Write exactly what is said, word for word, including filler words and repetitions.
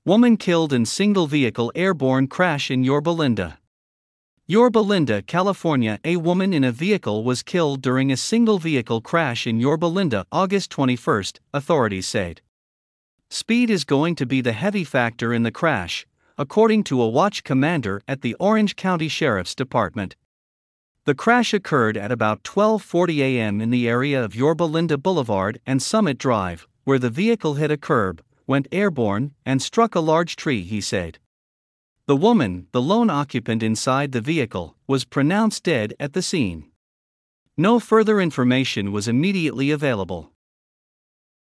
Woman killed in single vehicle airborne crash in Yorba Linda. Yorba Linda, California. A woman in a vehicle was killed during a single vehicle crash in Yorba Linda August twenty-first, authorities said. Speed is going to be the heavy factor in the crash, according to a watch commander at the Orange County Sheriff's Department. The crash occurred at about twelve forty a m in the area of Yorba Linda Boulevard and Summit Drive, where the vehicle hit a curb, went airborne, and struck a large tree, he said. The woman, the lone occupant inside the vehicle, was pronounced dead at the scene. No further information was immediately available.